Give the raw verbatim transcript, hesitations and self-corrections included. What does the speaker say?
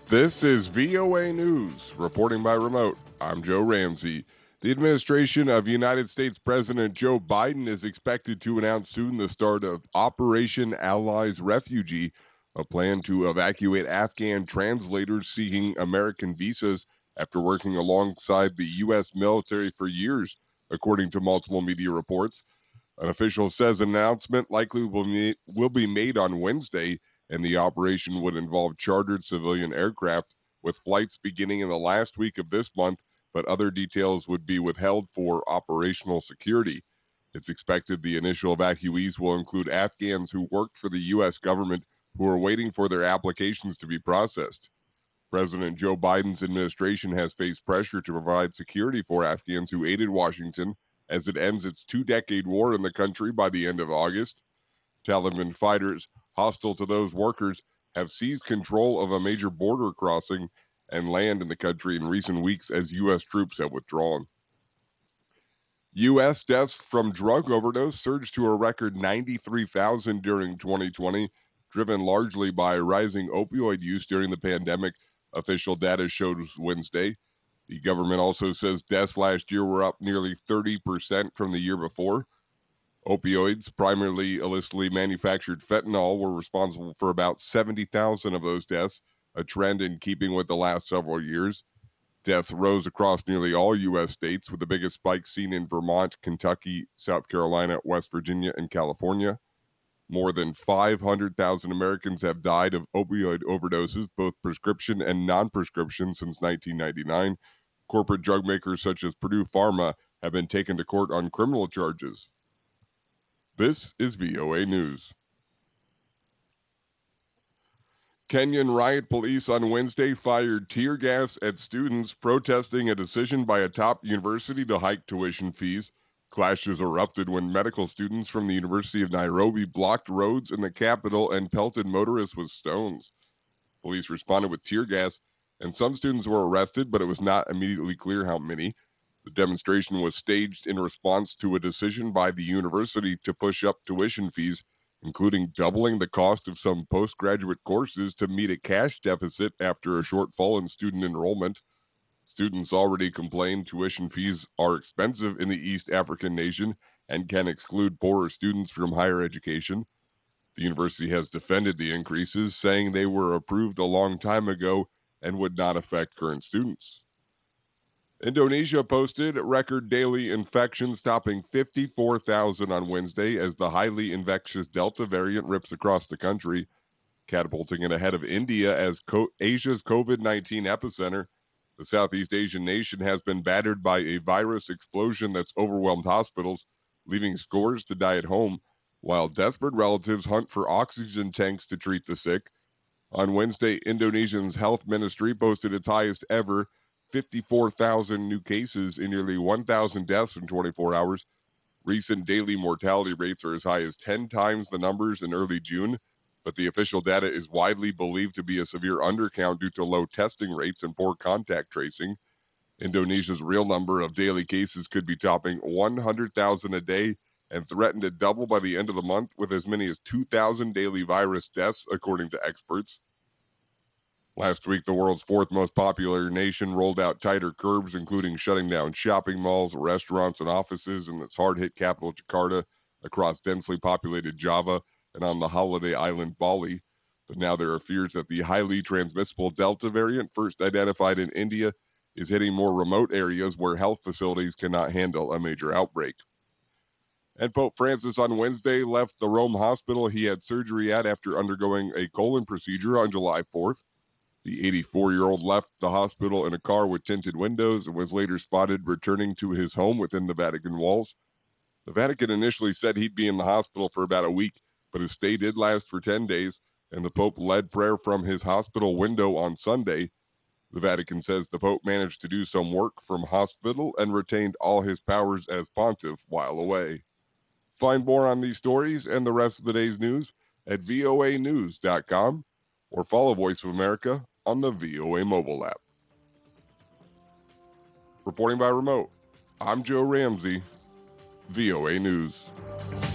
This is V O A News, reporting by remote. I'm Joe Ramsey. The administration of United States President Joe Biden is expected to announce soon the start of Operation Allies Refugee, a plan to evacuate Afghan translators seeking American visas after working alongside the U S military for years, according to multiple media reports. An official says an announcement likely will, be will be made on Wednesday, and the operation would involve chartered civilian aircraft, with flights beginning in the last week of this month, but other details would be withheld for operational security. It's expected the initial evacuees will include Afghans who worked for the U S government who are waiting for their applications to be processed. President Joe Biden's administration has faced pressure to provide security for Afghans who aided Washington as it ends its two-decade war in the country by the end of August. Taliban fighters hostile to those workers have seized control of a major border crossing and land in the country in recent weeks as U S troops have withdrawn. U S deaths from drug overdose surged to a record ninety-three thousand during twenty twenty, driven largely by rising opioid use during the pandemic, official data shows Wednesday. The government also says deaths last year were up nearly thirty percent from the year before. Opioids, primarily illicitly manufactured fentanyl, were responsible for about seventy thousand of those deaths, a trend in keeping with the last several years. Death rose across nearly all U S states, with the biggest spikes seen in Vermont, Kentucky, South Carolina, West Virginia, and California. More than five hundred thousand Americans have died of opioid overdoses, both prescription and non-prescription, since nineteen ninety-nine. Corporate drug makers such as Purdue Pharma have been taken to court on criminal charges. This is V O A News. Kenyan riot police on Wednesday fired tear gas at students protesting a decision by a top university to hike tuition fees. Clashes erupted when medical students from the University of Nairobi blocked roads in the capital and pelted motorists with stones. Police responded with tear gas, and some students were arrested, but it was not immediately clear how many. The demonstration was staged in response to a decision by the university to push up tuition fees, including doubling the cost of some postgraduate courses to meet a cash deficit after a shortfall in student enrollment. Students already complain tuition fees are expensive in the East African nation and can exclude poorer students from higher education. The university has defended the increases, saying they were approved a long time ago and would not affect current students. Indonesia posted record daily infections topping fifty-four thousand on Wednesday as the highly infectious Delta variant rips across the country, catapulting it ahead of India as co- Asia's COVID nineteen epicenter. The Southeast Asian nation has been battered by a virus explosion that's overwhelmed hospitals, leaving scores to die at home, while desperate relatives hunt for oxygen tanks to treat the sick. On Wednesday, Indonesia's health ministry posted its highest ever, fifty-four thousand new cases and nearly one thousand deaths in twenty-four hours. Recent daily mortality rates are as high as ten times the numbers in early June, but the official data is widely believed to be a severe undercount due to low testing rates and poor contact tracing. Indonesia's real number of daily cases could be topping one hundred thousand a day and threaten to double by the end of the month, with as many as two thousand daily virus deaths, according to experts. Last week, the world's fourth most popular nation rolled out tighter curbs, including shutting down shopping malls, restaurants, and offices in its hard-hit capital, Jakarta, across densely populated Java, and on the holiday island Bali. But now there are fears that the highly transmissible Delta variant, first identified in India, is hitting more remote areas where health facilities cannot handle a major outbreak. And Pope Francis on Wednesday left the Rome hospital he had surgery at after undergoing a colon procedure on July fourth. The eighty-four-year-old left the hospital in a car with tinted windows and was later spotted returning to his home within the Vatican walls. The Vatican initially said he'd be in the hospital for about a week, but his stay did last for ten days, and the Pope led prayer from his hospital window on Sunday. The Vatican says the Pope managed to do some work from hospital and retained all his powers as pontiff while away. Find more on these stories and the rest of the day's news at V O A news dot com or follow Voice of America on the V O A mobile app. Reporting by remote, I'm Joe Ramsey, V O A News.